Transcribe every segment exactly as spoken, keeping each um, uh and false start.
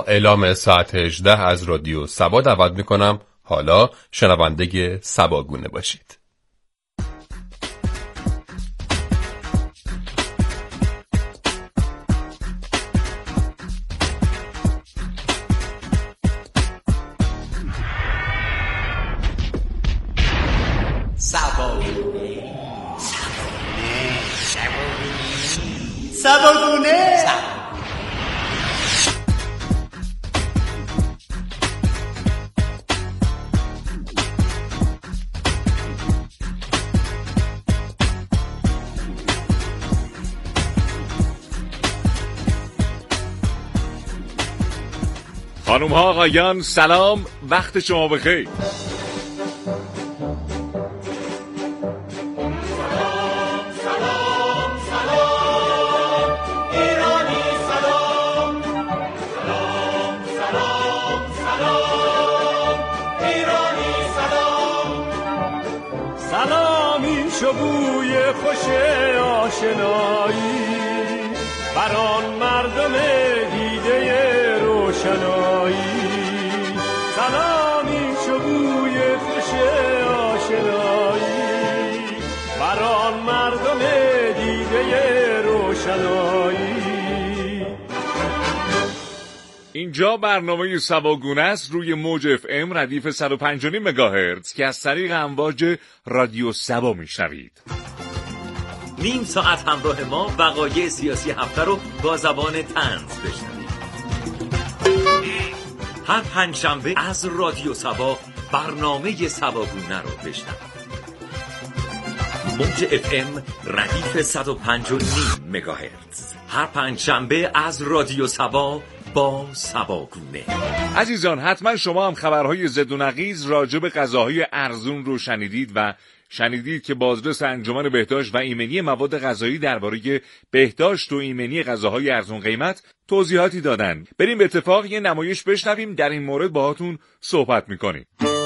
اعلام ساعت هجده از رادیو سبا دعوت میکنم حالا شنونده سباگونه باشید. سباگونه. خانم ها آقایان سلام، وقت شما بخیر. بوی خوش آشنایی بران مردم دیده روشنایی، سلامی شو بوی خوش آشنایی بران مردم دیده روشنایی. اینجا برنامه سباگونه است روی موج اف ام ردیف صد و پنج و نیم مگاهرتز که از طریق امواج رادیو سبا میشنوید. نیم ساعت همراه ما وقایع سیاسی هفته رو با زبان طنز بشنوید. هر پنجشنبه از رادیو سبا برنامه سباگونه رو بشنوید. موج اف ام ردیف صد و پنج و نیم مگاهرتز هر پنجشنبه از رادیو سبا با سباگونه. عزیزان حتما شما هم خبرهای زد و نقیض راجع به غذاهای ارزون رو شنیدید و شنیدید که بازرس انجمن بهداشت و ایمنی مواد غذایی درباره بهداشت و ایمنی غذاهای ارزون قیمت توضیحاتی دادن. بریم به اتفاق یه نمایش بشنویم، در این مورد باهاتون صحبت میکنیم.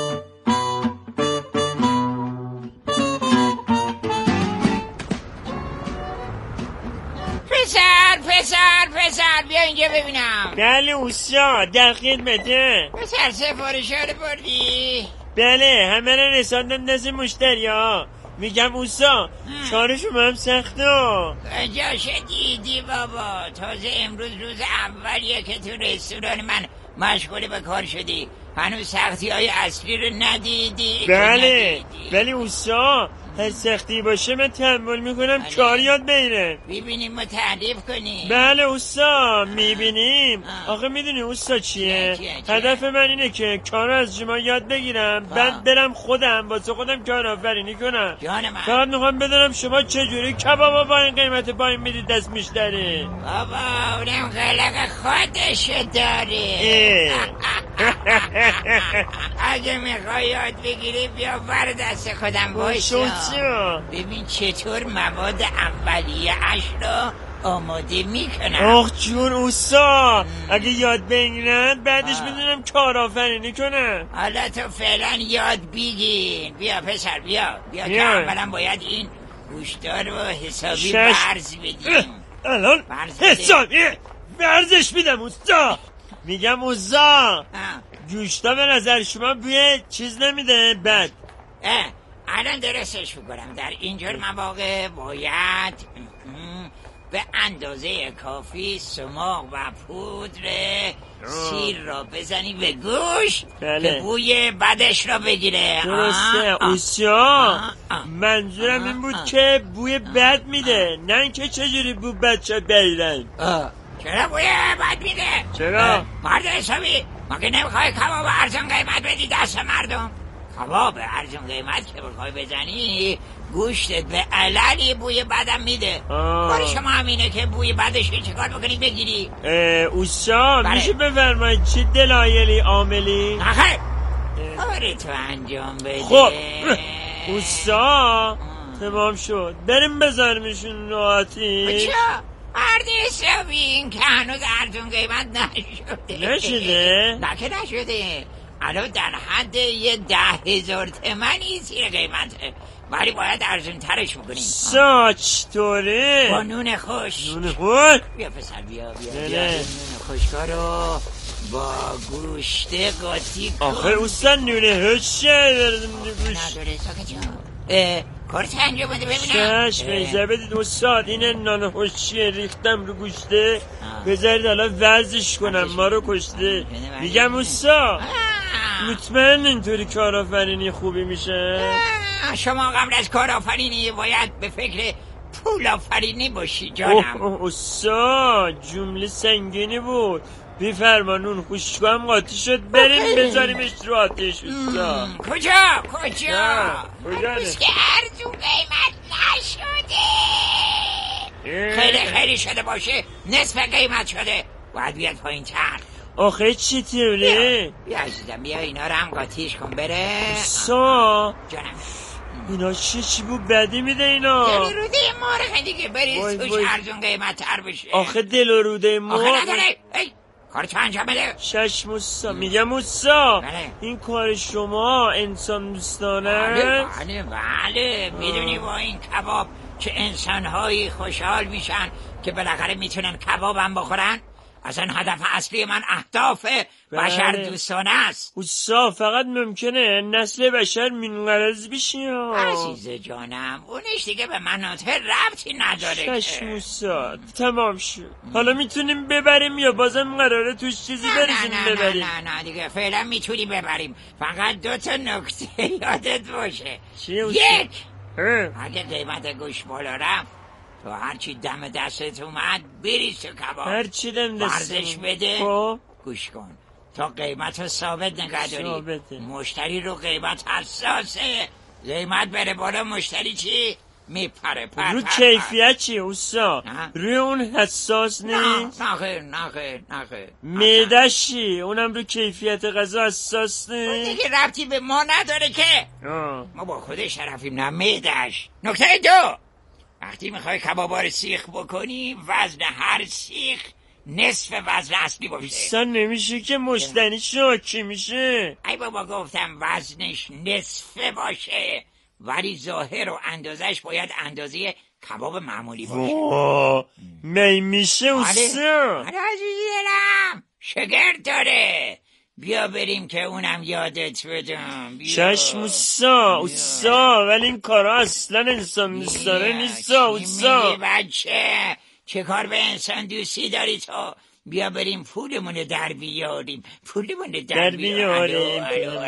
پسر پسر پسر بیا اینجا ببینم. بله اوستا در خدمته. پسر سفارش ها رو بردی؟ بله همه رو رساندم دست مشتری ها. میگم اوستا کار شما هم سخته. کجاش دیدی بابا، تازه امروز روز اولیه که تو رستوران من مشغول به کار شدی، هنوز سختی های اصلی رو ندیدی. بله ولی اوستا هر سختی باشه من تحمل میکنم کار یاد بگیرم. میبینیم ما تعریف کنیم. بله اوستا میبینیم. آخه میدونی اوستا چیه؟ هدف من اینه که کار از شما یاد بگیرم، بعد برم خودم واسه خودم کار آفرینی کنم. فقط میخوام بدونم شما چجوری کبابا با این قیمت پایین میدید دست مشتری؟ بابا اونم قلق خودش داره. اگه میخوای یاد بگیری بیا بر دست خودم باشم. ببین چطور مواد اولیه اش رو آماده میکنم. آخ جون اوستا اگه یاد بگیرن بعدش میدونم کار آفرینی کنم. حالا تو فعلا یاد بگیر. بیا پسر بیا بیا که اولا باید این گوشتار رو حسابی برز بدیم. الان حسابی برزش میدم اوستا. میگم اوستا گوشتا به نظر شما بوی چیز نمیده؟ بد اه الان درستش بکنم. در اینجور مواقع باید به اندازه کافی سماق و پودر سیر را بزنی به گوش که بوی بدش را بگیره. درسته اوستا منظورم این بود که بوی بد میده، نه اینکه چجوری بوی بد شد بگیرن. چرا بوی بد میده؟ چرا؟ مرد حسابی مگه نمیخوای کباب ارزون قیمت بدی دست مردم؟ کباب ارزون قیمت که بخوای بزنی گوشتت به عللی بوی بدم میده. کار شما همینه که بوی بدش چیکار بکنی بگیری؟ اوستا میشه بفرمایید چی دلایلی عاملی؟ آخه کاری تو انجام بده. خب اوستا تمام شد، بریم بزنیمشون راحتی. چه؟ مرد حسابی این که هنوز ارزون قیمت نشده. نشده؟ نه که نشده. الان در حد یه ده هزار تمنی زیر قیمته، ولی باید ارزون ترش بکنیم. ساچ طوره با نون خوش. نون خوش؟ بیا پسر بیا بیا, بیا. نون خوشکارو با گوشت قاطی کن. آخه اوستان نونه هشه بردم گوشت نداره ساکت جا. کارت انجام بده ببینم. چشم اجازه بدید استاد، این نان هوشیه ریختم رو گوشته، بذارید حالا ورزش کنم، ما رو کشته. میگم استاد مطمئن اینطوری کارآفرینی خوبی میشه؟ شما قبل از کارآفرینی باید به فکر پول آفرینی باشی جانم. اوه استاد جمله سنگینی بود. بیفرمانون خوشگاه هم قاطی شد، بریم بذاریمش رو آتش استاد. کجا کجا هربیز که ارزون قیمت نشده. خیلی خیلی شده باشه نصف قیمت شده، باید بیاد پایین تر. آخه چی طوله؟ بیا عزیزم بیا اینا رو هم قاطیش کن بره. سا جانم اینا چی چی بود بدی میده اینا؟ دل و روده مرغ دیگه، بریز توش ارزون قیمت تر بشه. آخه دل و روده مرغ آخه نداره. ای کارتو انجام بده. شش موسا میگم موسا بله. این کار شما انسان دوستانه؟ بله بله بله. میدونی با این کباب چه انسانهایی خوشحال میشن که بالاخره میتونن کبابم بخورن. اصلا هدف اصلی من اهداف بشر دوستانه است. اوسا فقط ممکنه نسل بشر منقرض بشه. عزیز جانم اونش دیگه به مناطق ربطی نداره. شش موسا تمام شد. حالا میتونیم ببریم یا بازم قراره توش چیزی بریزیم ببریم؟ نه نه نه دیگه فعلا میتونیم ببریم. فقط دو تا نکته یادت باشه. یک اگه قیمت گوش بالا رفت تو هرچی دم دستت اومد بریز تو کباب، هرچی دم دستت ورزش بده خب گوش کن تا قیمت رو ثابت نگه داری. مشتری رو قیمت حساسه، قیمت بره بالا مشتری چی؟ میپره پر رو پر کیفیت چی اوسا؟ روی اون حساس نیست؟ نه خیر نه خیر نه خیر. معده‌ش چی؟ اونم رو کیفیت غذا حساس نیست؟ دیگه ربطی به ما نداره که آه. ما با خود شرفیم نه معده‌ش. نکته دو وقتی میخوای کبابا رو سیخ بکنی وزن هر سیخ نصف وزن اصلی باشه. اصلا نمیشه که مشتری شاکی میشه. ای بابا گفتم وزنش نصفه باشه ولی ظاهر و اندازش باید اندازه کباب معمولی باشه. اوه می میشه اوسا؟ آره عزیزی دلم شگرد داره. بیا بریم که اونم یادت بدم. چشم اوسا اوسا ولی این کارا اصلا انسان دوستانه نیست اوسا. بچه چه کار به انسان دوستی داری تو؟ بیا بریم پولمون رو در بیاریم. پولمون رو در بیاریم.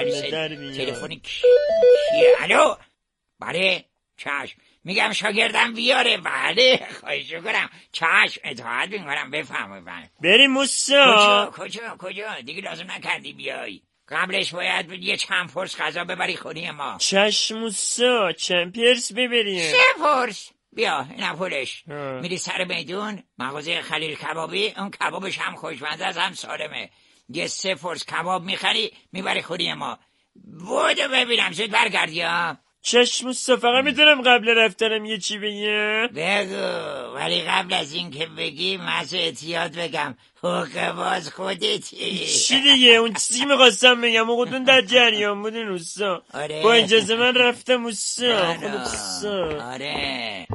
تلفنی کیه؟ الو بله چشم. میگم شاگردم بیاره. بله خواهش کنم. چشم اطاعت میکنم. بفهم بفهم. بریم اوسا. کجا کجا کجا دیگه لازم نکردی بیای. قبلش باید یه چند پرس غذا ببری خونی ما. چشم اوسا چند پرس ببریم؟ سه پرس. بیا اینم پولش. میری سر میدون مغازه خلیل کبابی، اون کبابش هم خوشمزه است هم سالمه. یه سه پرس کباب میخری میبری خونی ما. بودو ببینم زود برگردی ها. چشم اوسا فقط میتونم قبل رفتنم یه چی بگم؟ بگو ولی قبل از این که بگی مزه احتیاط بگم حقه باز خودتی. چی دیگه اون چیزی میخواستم بگم و خودتون در جریان بودین اوسا. آره. با اجازه من رفتم اوسا. خود اوسا. آره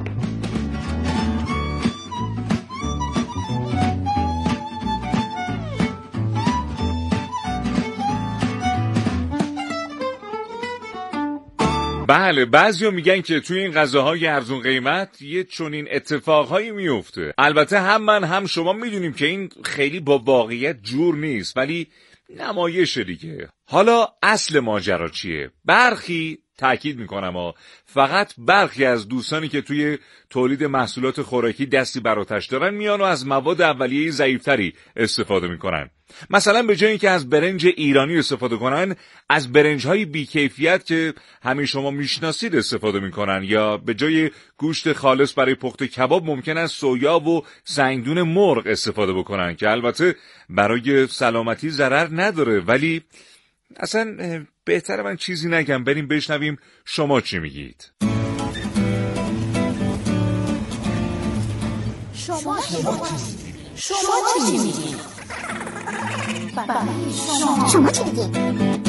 بله بعضیا میگن که توی این غذاهای ارزون قیمت یه چنین اتفاقهایی میفته. البته هم من هم شما میدونیم که این خیلی با واقعیت جور نیست ولی نمایش دیگه. حالا اصل ماجرا چیه؟ برخی تأکید میکنم ها فقط برخی از دوستانی که توی تولید محصولات خوراکی دستی بر آتش دارن میان و از مواد اولیه ضعیفتری استفاده میکنن. مثلا به جای اینکه از برنج ایرانی استفاده کنن از برنج‌های بی‌کیفیت که همین شما میشناسید استفاده میکنن، یا به جای گوشت خالص برای پخت کباب ممکن است سویا و سنگدون مرغ استفاده بکنن که البته برای سلامتی ضرر نداره ولی اصلا بهتره من چیزی نگم. بریم بشنویم شما چی میگید. شما شما شما چی میگید؟ شما شما چی میگید؟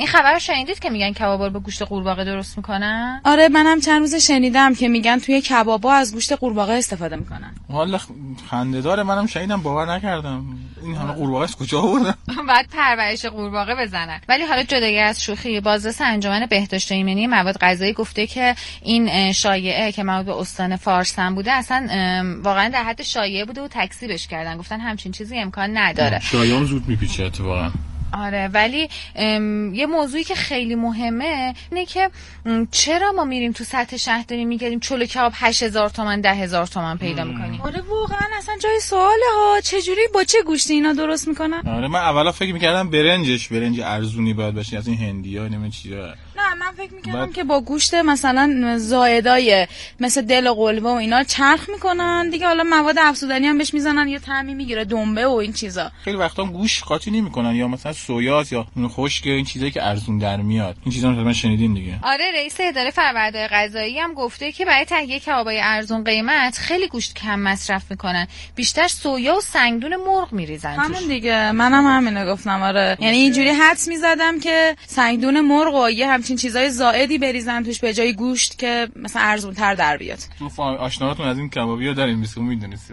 خبر شنیدید که میگن کبابا رو با گوشت قورباغه درست میکنن؟ آره منم چند روز شنیدم که میگن توی کبابا از گوشت قورباغه استفاده میکنن. والا خنده داره، منم شنیدم باور نکردم. این همه قورباغه از کجا آوردن؟ بعد پرورش قورباغه بزنن. ولی حالا جدای از شوخی، بازرس انجمن بهداشت و ایمنی مواد غذایی گفته که این شایعه که مربوط به استان فارسن بوده اصلا واقعا در حد شایعه بوده و تکذیبش کردن، گفتن همچین چیزی امکان نداره. شایعه زود میپیچه اتفاقا. آره ولی یه موضوعی که خیلی مهمه اینه که چرا ما میریم تو سطح شهر داریم میگردیم چلو کباب هشت هزار تومان ده هزار تومان پیدا میکنیم. آره واقعا اصلا جای سواله ها، چجوری با چه گوشتی اینا درست میکنن؟ آره من اولا فکر میکردم برنجش برنج ارزونی باید باشه از این هندیا نمیدونم چیزا. نه من فکر میکردم بعد... که با گوشت مثلا زائدای مثل دل و قلوه و اینا چرخ میکنن دیگه، حالا مواد افزودنی هم بهش میزنن یه طعمی میگیره، دنبه و این چیزا. خیلی وقتا گوشت قاطی نمیکنن یا مثلا سویاست یا اون خشک، این چیزایی که ارزون در میاد. این چیزا رو من شنیدیم دیگه. آره رئیس اداره فرآوردهای غذایی هم گفته که برای تهیه کبابای ارزون قیمت خیلی گوشت کم مصرف میکنن، بیشتر سویا و سنگدون مرغ میریزن همون توش. دیگه منم هم همینو گفتم. آره یعنی اینجوری حدس میزدم که سنگدون مرغ و یه همچین چیزای زائدی بریزن توش به جای گوشت که مثلا ارزون تر در بیاد. تو آشناهاتون از این کبابیا دارین مثل میدونید.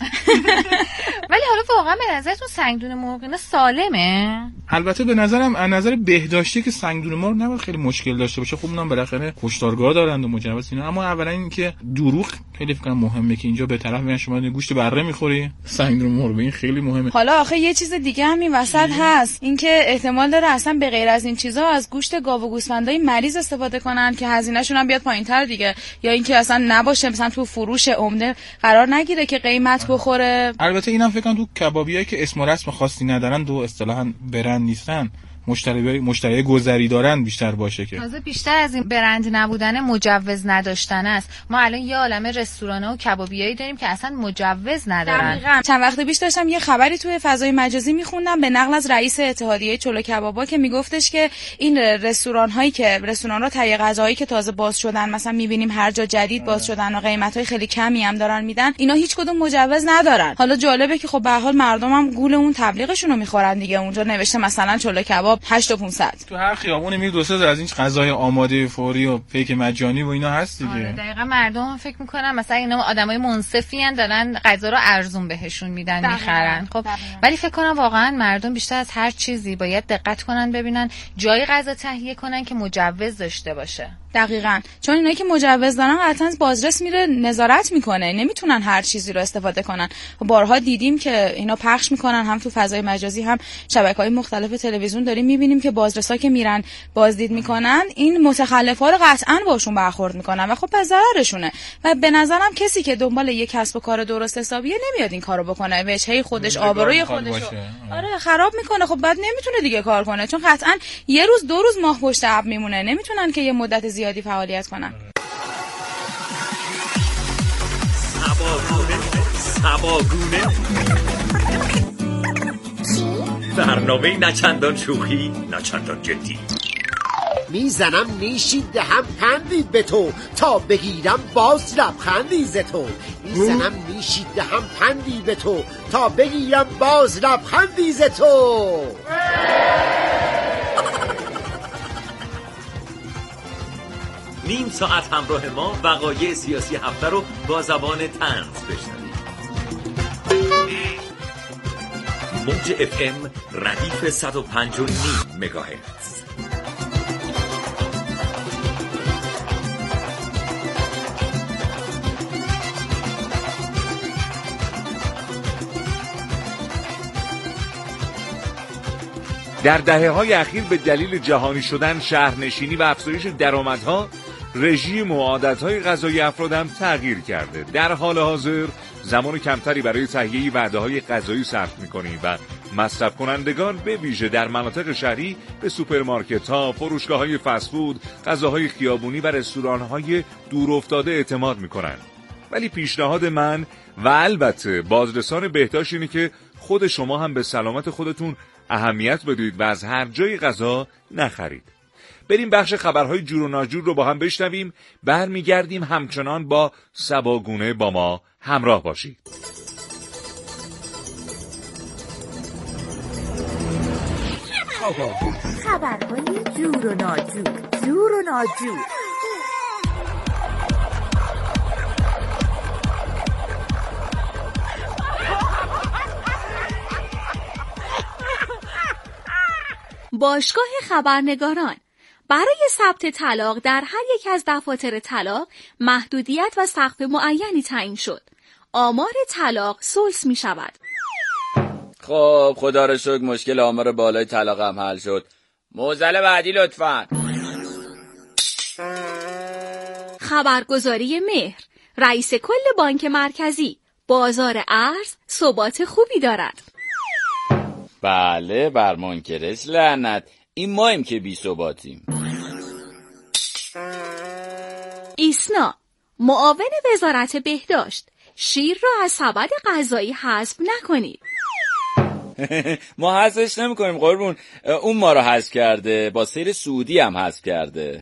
ولی حالا واقعا به نظرتون سنگدون مرغ اینا سالمه؟ البته به نظرم از نظر بهداشتی که سنگدون مرغ نباید خیلی مشکل داشته باشه. خب اونم بالاخره کشتارگاه دارن و مجوز اینا، اما اولا اینکه دروغ خیلی فکر کنم مهمه که اینجا به طرف میان شما گوشت بره میخوری سنگدون مرغ، این خیلی مهمه. حالا آخه یه چیز دیگه هم این وسط هست، اینکه احتمال داره اصلا به غیر از این چیزا از گوشت گاو و گوسفندای مریض استفاده کنن که هزینه‌شون هم بیاد پایین‌تر دیگه، یا اینکه اصلا نباشه مثلا تو فروش عمده قرار نگیره که قیمت بخوره. البته اینم فکر کنم تو کبابیایی که اسم و رسم خاصی ندارن دو اصطلاحاً برند نیستن، مشتری مشتری گذری دارن بیشتر باشه که تازه بیشتر از این برند نبودن مجوز نداشتن است. ما الان یه عالمه رستوران‌ها و کبابیایی داریم که اصلا مجوز ندارن. دقیقاً. چند وقت پیش داشتم یه خبری توی فضای مجازی میخوندم به نقل از رئیس اتحادیه چلو کبابا که میگفتش که این رستوران‌هایی که رستوران‌ها تهیه غذاهایی که تازه باز شدن، مثلا می‌بینیم هر جا جدید باز شدن و قیمت‌های خیلی کمی هم دارن میدن، اینا هیچ کدوم مجوز ندارن. حالا جالبه که خب به هر حال مردم هم گول اون تبلیغشون رو می‌خورن دیگه. اونجا نوشته مثلا چلو کباب هشت و پانصد. تو هر خیابون میری دو سه از این غذای آماده فوری و پیک مجانی و اینا هست دیگه. آره دقیقاً مردم فکر میکنن مثلا اینا آدمای منصفی ان دارن غذا رو ارزون بهشون میدن میخرن. خب دقیقا. ولی فکر کنم واقعا مردم بیشتر از هر چیزی باید دقت کنن ببینن جای غذا تهیه کنن که مجوز داشته باشه. دقیقاً، چون اینایی که مجوز دارن قطعاً بازرس میره نظارت میکنه، نمیتونن هر چیزی رو استفاده کنن. بارها دیدیم که اینا پخش میکنن، هم تو فضای مجازی هم شبکه‌های مختلف تلویزیون داریم میبینیم که بازرسا که میرن بازدید میکنن این متخلفا رو قطعاً باشون برخورد میکنن و خب به ضررشونه. و به نظرم کسی که دنبال یک کسب و کار درست حسابیه نمیاد این کارو بکنه، وجهه خودش آبروی خودش رو آره خراب میکنه. خب بعد نمیتونه دیگه کار کنه، چون قطعاً یه روز دو روز ماه پشت ابر میمونه، نمیتونن که یه مدت زیادی فعالیت کنن. سباگونه سباگونه برنامه نچندان شوخی نچندان جدی. میزنم نیشی دهم پندی به تو تا بگیرم باز لبخندی ز تو. میزنم نیشی دهم پندی به تو تا بگیرم باز لبخندی ز تو. نیم ساعت همراه ما وقایع سیاسی هفته رو با زبان طنز بشنوید. موج اف ام ردیف صد و پنج و نیم مگاهرتز. در دهه‌های اخیر به دلیل جهانی شدن، شهرنشینی و افزایش درآمدها، رژیم و عادت‌های غذایی افراد هم تغییر کرده. در حال حاضر زمان کمتری برای تهیه وعده‌های غذایی صرف می‌کنیم و مصرف کنندگان به ویژه در مناطق شهری به سوپرمارکت‌ها، فروشگاه‌های فست فود، غذاهای خیابونی و رستوران‌های دورافتاده اعتماد می‌کنند. ولی پیشنهاد من و البته بازرسان بهداشت اینه که خود شما هم به سلامت خودتون اهمیت بدید و از هر جای غذا نخرید. بریم بخش خبرهای جور و ناجور رو با هم بشنویم. برمیگردیم همچنان با سباگونه با ما همراه باشید. خبرهای جور و ناجور، جور و ناجور. باشگاه خبرنگاران برای ثبت طلاق در هر یک از دفاتر طلاق محدودیت و سقف معینی تعیین شد. آمار طلاق سلس می شود. خب خدا رو شکر مشکل آمار بالای طلاق هم حل شد. معضل بعدی لطفاً. خبرگزاری مهر. رئیس کل بانک مرکزی. بازار ارز ثبات خوبی دارد. بله بر منکرش لعنت. این مایم که بی ثباتیم. ایسنا. معاون وزارت بهداشت. شیر را از سبد غذایی حذف نکنید. ما حذفش نمی کنیم قربون. اون ما رو حذف کرده. با سیر سعودی هم حذف کرده.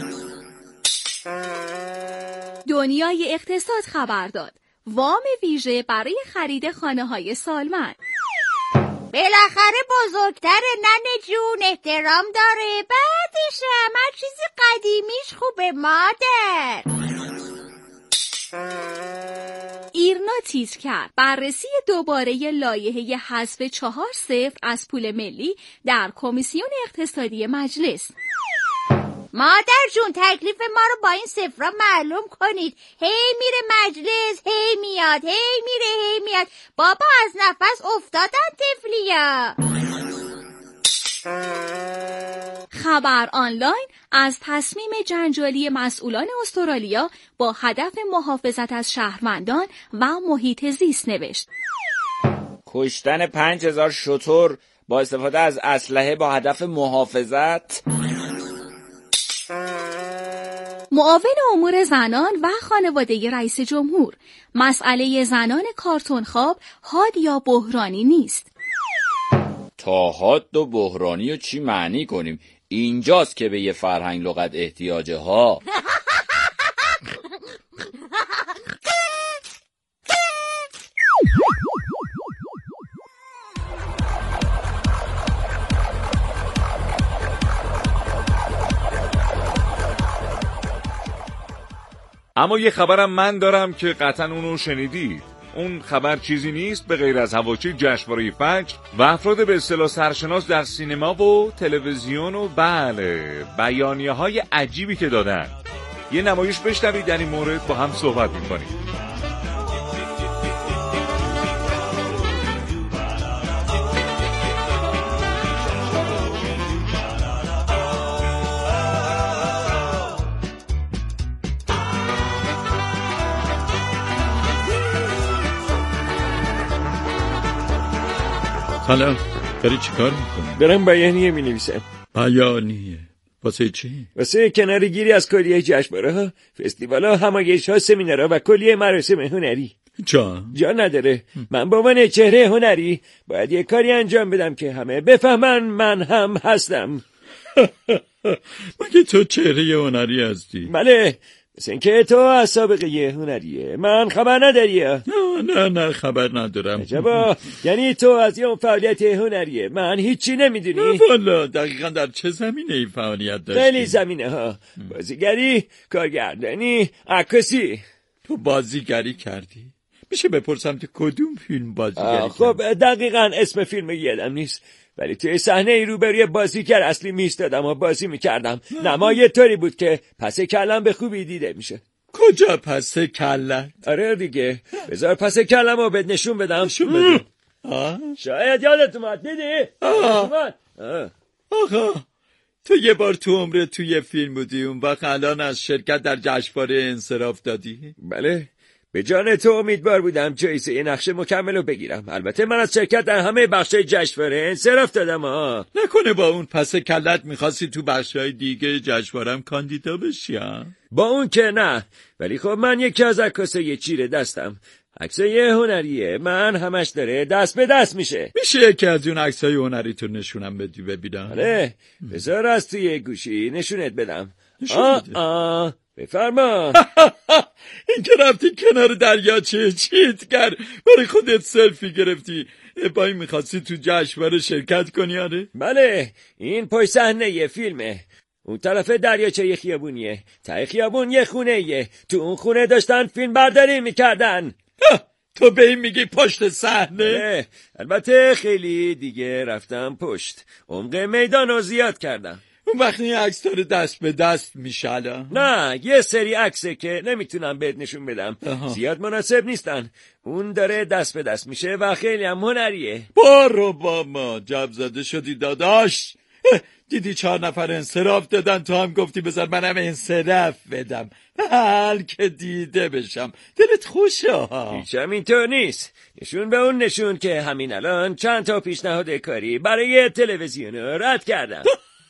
دنیای اقتصاد خبر داد. وام ویژه برای خرید خانه های سالمند. بالاخره بزرگتره ننه جون، احترام داره. بعدش هم هر چیزی قدیمیش خوبه مادر. ایرنا تیتر کرد بررسی دوباره لایحه حذف چهار صفر از پول ملی در کمیسیون اقتصادی مجلس. مادر جون تکلیف ما رو با این صفرا معلوم کنید. هی میره مجلس، هی میاد، هی میره، هی میاد. بابا از نفس افتادن تفلیا. خبر آنلاین از تصمیم جنجالی مسئولان استرالیا با هدف محافظت از شهروندان و محیط زیست نوشت. کشتن پنج هزار شتر با استفاده از اسلحه با هدف محافظت. معاون امور زنان و خانواده رئیس جمهور. مسئله زنان کارتون خواب حاد یا بحرانی نیست. تا حاد و بحرانی رو چی معنی کنیم؟ اینجاست که به یه فرهنگ لغت احتیاجه ها. اما یه خبرم من دارم که قطعا اونو شنیدید. اون خبر چیزی نیست به غیر از حواشی جشنواره فجر و افراد به اصطلاح سرشناس در سینما و تلویزیون و بله بیانیه های عجیبی که دادن. یه نمایش بشنوید در این مورد با هم صحبت می‌کنیم. حالا داری چی کار میکنی؟ دارم بیانیه می نویسم. بیانیه؟ واسه چی؟ واسه کنار گیری از کلیه جشنواره ها، فستیوال ها، همایش ها، سمینارها و کلیه مراسم هنری. جا؟ جا نداره. من با من چهره هنری باید یه کاری انجام بدم که همه بفهمن من هم هستم. مگه تو چهره هنری هستی؟ بله، مثل اینکه تو از سابقه هنریه من خبر نداری. نه نه نه خبر ندارم. عجبا، یعنی تو از یه فعالیت هنریه من هیچی نمیدونی؟ والا دقیقا در چه زمینه ای فعالیت داشتی؟ خیلی زمینه ها. بازیگری، کارگردانی، عکاسی. تو بازیگری کردی؟ میشه بپرسم تو کدوم فیلم بازیگری کردی؟ خب دقیقا اسم فیلم یادم نیست، ولی توی صحنه ای روبروی بازیگر اصلی میستادم و بازی میکردم. نما یه طوری بود که پس کلم به خوبی دیده میشه. کجا پس کلم؟ آره دیگه، بذار پس کلم رو بهت نشون بدم. نشون بده. شاید یادت اومد. دیدی؟ آه. آقا تو یه بار تو عمرت توی فیلم بودی، اون وقت الان از شرکت در جشنواره انصراف دادی؟ بله، به جان تو امیدوار بودم جایزه یه نقش مکمل رو بگیرم. البته من از شرکت در همه بخشای جشنواره انصراف دادم. ها نکنه با اون پس کلت میخواستی تو بخشای دیگه جشنواره‌ام کاندیدا بشی؟ ها با اون که نه، ولی خب من یکی از عکاسای چیره دستم. عکسای هنریه من همش داره دست به دست میشه. میشه یکی از اون عکسای هنری تو نشونم بدی ببینم؟ آره، بذار از توی گوشی نشونت بدم. نشون بده. آه آه بفرما. این که رفتی کنار دریاچه چیتگر برای خودت سلفی گرفتی، با این میخواستی تو جشنواره شرکت کنی؟ آره بله، این پشت صحنه یه فیلمه. اون طرف دریاچه یه خیابونیه، ته خیابون یه خونه یه. تو اون خونه داشتن فیلم برداری میکردن. تو به این میگی پشت صحنه؟ البته خیلی دیگه رفتم پشت، عمق میدان رو زیاد کردم. اون وقت این عکس داره دست به دست میشه الان؟ نه، یه سری عکسه که نمیتونم بهت نشون بدم. آها. زیاد مناسب نیستن. اون داره دست به دست میشه و خیلی هم هنریه. بارو با ما جب زده شدی داداش. دیدی چهار نفر انصراف دادن، تو هم گفتی بذار منم انصراف بدم. حال که دیده بشم، دلت خوشه ها. هیچ هم اینطور نیست. نشون به اون نشون که همین الان چند تا پیشنهاد کاری برای تلویزیون رد کردم.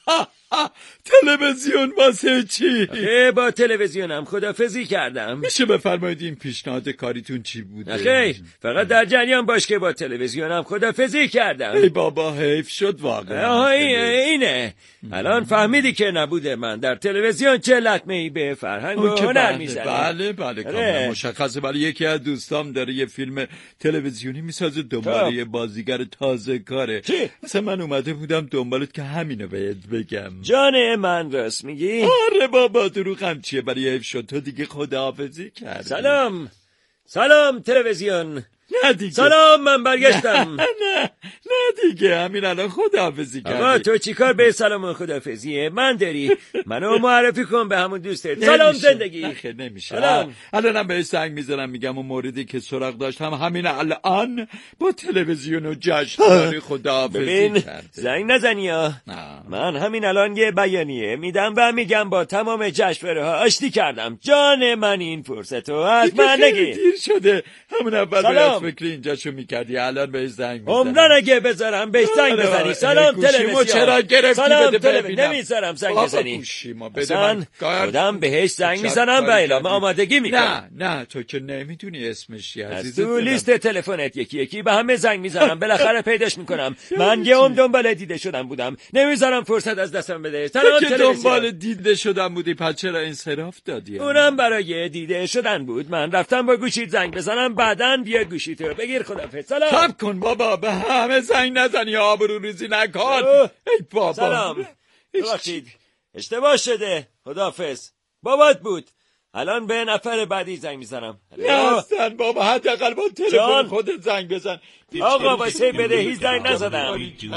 تلویزیون واسه چی؟ با تلویزیونم خدافزی کردم. میشه بفرمایید این پیشنهاد کاریتون چی بوده؟ خیر، فقط در جریان باش که با تلویزیونم خدافزی کردم. ای بابا حیف شد واقعا. آها اینه. الان فهمیدی که نبوده من در تلویزیون چه لطمه‌ای به فرهنگ و هنر میزنه. بله بله کاملا مشخصه. ولی یکی از دوستام داره یه فیلم تلویزیونی میسازه دنبال یه بازیگر تازه کاره. مثلا من اومده بودم دنبالت که همینو بهت بگم. جان من راست میگی؟ آره بابا دروغم چیه؟ برای حیف شد تو دیگه خداحافظی کردی. سلام سلام تلویزیون. نه دیگه. سلام من برگشتم. نه نه نه دیگه همین الان خداحافظی کردی. آقا تو چیکار به سلام و خداحافظیه؟ من داری منو معرفی کن به همون دوستت. سلام زندگی. نخیر نمیشه. الانم بهش زنگ میزنم میگم اون موردی که سراغ داشت هم همین الان با تلویزیون و جشنواره خداحافظی کرد. زنگ نزنی ها. من همین الان یه بیانیه میدم و میگم با تمام جشنواره ها آشتی کردم. جان من این فرصتو حتما نگیر. دیر شده. همون اول فکر اینجا شو میکردی الان بهش زنگ میزنم. عمرن اگه بذارم بهش زنگ بزنی. سلام تلویزیون. چرا گرفتی بده ببینم. نمیذارم زنگ بزنی. اصلا خودم بهش زنگ میزنم و اعلام آمادگی میکنم. نه نه تو که نمیدونی اسمش چیه عزیز. تو لیست تلفنت یکی یکی به همه زنگ میزنم. بالاخره پیداش میکنم. من یه عمر دنبال دیده شدم بودم. نمیذارم فرصت از دستم بده. سلام تلویزیون. دنبال دیده شدم بودی پس چرا انصراف دادی؟ اونم برای دیده شدن بود. من رفتم با گوشیت زنگ بزنم بعداً بیا گوشیتو بگیر. خدافظ. سلام. صبر کن بابا به همه زنگ نزنی آبروریزی نکن. ای بابا. سلام. ببخشید اشتباه شده. خدافظ. بابات بود. الان به نفر بعدی زنگ میزنم. نه بابا حداقل با تلفن خودت زنگ بزن. آقا واسه بدهی زنگ نزدم.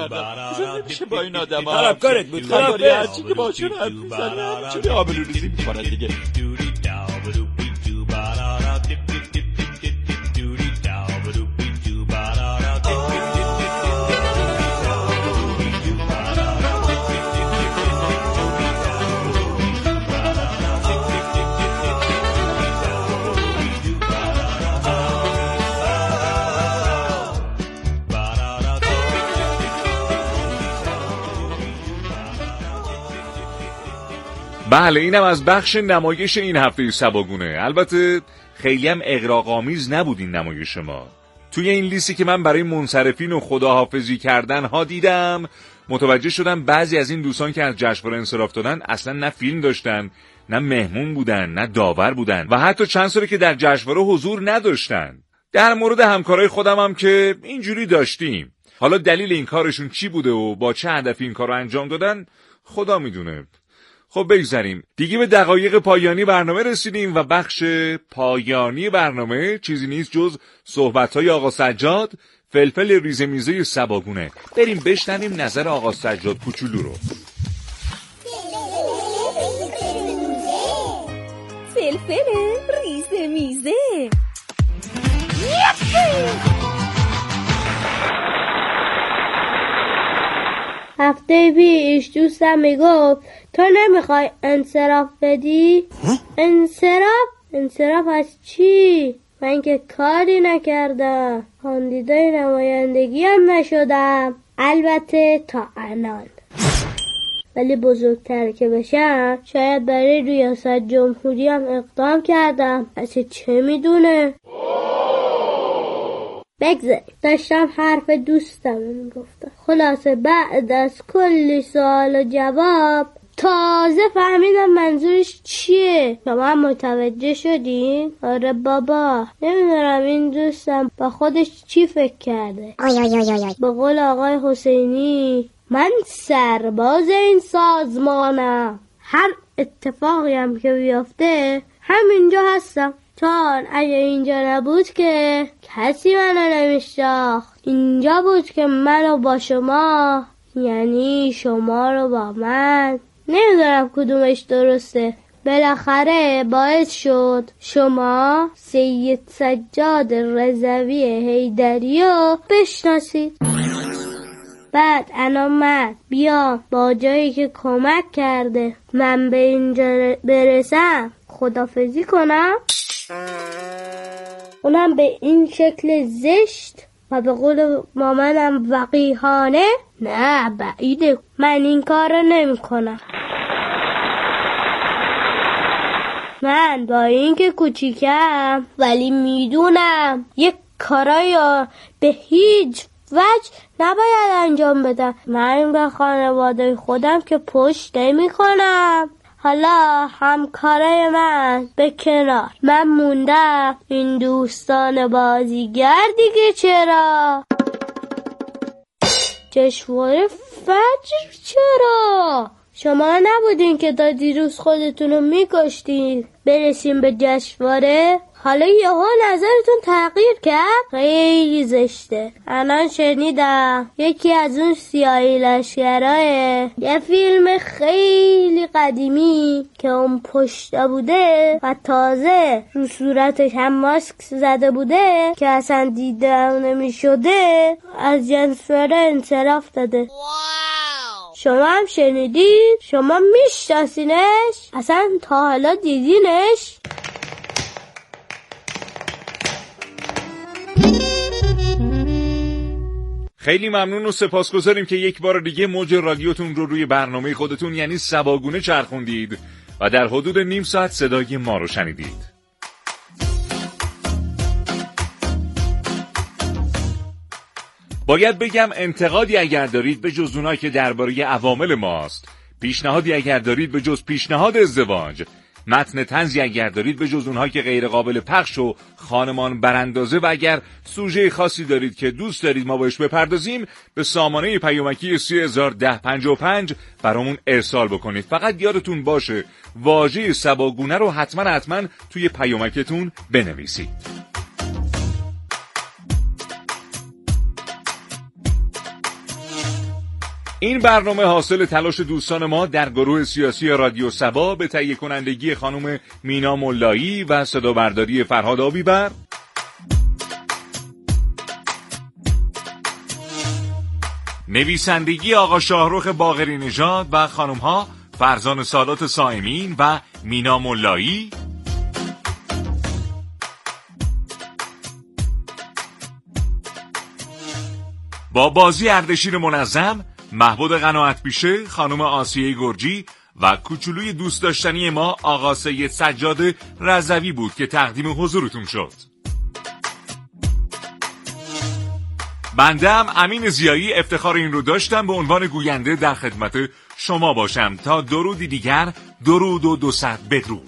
چه با این آدم ها طلبکارت بود. خدافظ. هرچی که باشون حرف میزنم چون آبروریزی میکنن دیگه. بله اینم از بخش نمایش این هفته سباگونه. البته خیلی هم اغراق‌آمیز نبود این نمایش ما. توی این لیستی که من برای منصرفین و خداحافظی کردن ها دیدم متوجه شدم بعضی از این دوستان که از جشنواره انصراف دادن اصلا نه فیلم داشتن، نه مهمون بودن، نه داور بودن و حتی چند ساله که در جشنواره حضور نداشتن. در مورد همکارای خودم هم که اینجوری داشتیم. حالا دلیل این کارشون چی بوده و با چه هدفی این کار رو انجام دادن خدا میدونه. خب بگذاریم دیگه به دقایق پایانی برنامه رسیدیم و بخش پایانی برنامه چیزی نیست جز صحبت‌های آقا سجاد، فلفل ریزه میزه سباگونه. بریم بشنویم نظر آقا سجاد کوچولو رو. فلفل ریزه میزه. هفته پیش دوستم میگفت تو نمیخوای انصراف بدی؟ انصراف؟ انصراف از چی؟ من که کاری نکردم، کاندیدای نمایندگی هم نشدم، البته تا الان. ولی بزرگتر که بشم شاید برای ریاست جمهوری هم اقدام کردم. پس چه میدونه؟ بگذار داشتم حرف دوستم میگفتم. خلاصه بعد از کلی سوال و جواب تازه فهمیدم منظورش چیه. شما متوجه شدین؟ آره بابا. نمیدونم این دوستم با خودش چی فکر کرده. آی آی آی آی. به قول آقای حسینی من سرباز این سازمانم. هر اتفاقی هم که بیافته همینجا هستم. چون اگه اینجا نبود که کسی منو نمیشناخت. اینجا بود که منو با شما، یعنی شما رو با من، نمیدونم کدومش درسته، بالاخره باعث شد شما سید سجاد رضوی حیدری رو بشناسید. بعد انا من بیا با جایی که کمک کرده من به اینجا برسم خدافزی کنم، اونم به این شکل زشت و به قول مامانم وقیحانه؟ نه بعیده، من این کار رو نمی کنم. من با این که کوچیکم ولی میدونم یک کارایی به هیچ وجه نباید انجام بدم. من به خانواده خودم که پشت نمی کنم. حالا همکارای من به کنار، من موندم این دوستان بازیگر دیگه. چرا؟ جشنواره فجر چرا؟ شما نبودین که تا دیروز خودتونو میکشتین برسیم به جشنواره؟ حالا یهو نظرتون تغییر کرد؟ خیلی زشته. الان شنیدم یکی از اون سیاهی لشکرای یه فیلم خیلی قدیمی که اون پشت بوده و تازه رو صورتش هم ماسک زده بوده که اصلا دیده نمی شده، از جشنواره انصراف داده. شما هم شنیدید؟ شما میشناسینش؟ اصلا تا حالا دیدینش؟ خیلی ممنون و سپاسگزاریم که یک بار دیگه موج رادیوتون رو روی برنامه خودتون یعنی سباگونه چرخوندید و در حدود نیم ساعت صدای ما رو شنیدید. باید بگم انتقادی اگر دارید به جز اونایی که درباره عوامل ماست، پیشنهادی اگر دارید به جز پیشنهاد ازدواج، متن طنزی اگر دارید به جز اونها که غیر قابل پخش و خانمان براندازه، و اگر سوژه خاصی دارید که دوست دارید ما بهش بپردازیم، به سامانه پیامکی سه هزار و ده پنجاه و پنج برامون ارسال بکنید. فقط یادتون باشه واژه سباگونه رو حتما حتما توی پیامکتون بنویسید. این برنامه حاصل تلاش دوستان ما در گروه سیاسی رادیو سبا به تهیه کنندگی خانم مینا ملایی و صدا برداری فرهاد آبیبر، نویسندگی آقا شاهرخ باقری نژاد و خانم ها فرزان سادات صائمین و مینا ملایی، با بازی اردشیر منظم، محبود قناعت بیشه، خانم آسیه گرجی و کوچولوی دوست داشتنی ما آقا سید سجاد رضوی بود که تقدیم حضورتون شد. بنده هم امین ضیایی افتخار این رو داشتم به عنوان گوینده در خدمت شما باشم. تا درودی دیگر، درود و دو صد بدرود.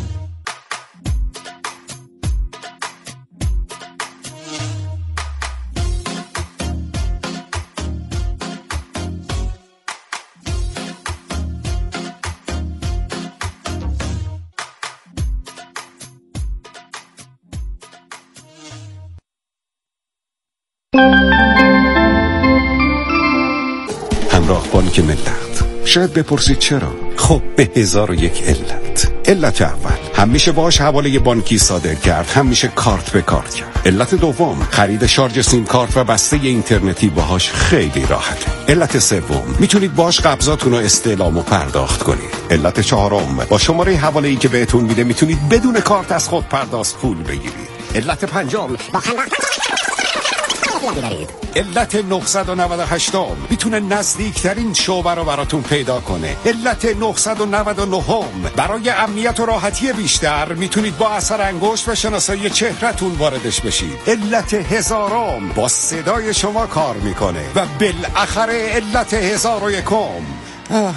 همراه بانک ملت. شاید بپرسید چرا؟ خب به هزار و یک علت. علت اول، هم میشه باهاش حواله بانکی صادر کرد، هم میشه کارت به کارت کرد. علت دوم، خرید شارژ سیم کارت و بسته اینترنتی باهاش خیلی راحته. علت سوم، میتونید باهاش قبضاتون رو استعلام و پرداخت کنید. علت چهارم، با شماره حواله‌ای که بهتون میده میتونید بدون کارت از خود پرداخت پول بگیرید. علت پنجم، با علت نهصد و نود و هشت میتونه نزدیکترین شعبه رو براتون پیدا کنه. علت نهصد و نود و نه برای امنیت و راحتی بیشتر میتونید با اثر انگشت و شناسایی چهره‌تون واردش بشید. علت هزارم با صدای شما کار میکنه و بالاخره علت هزار و یکم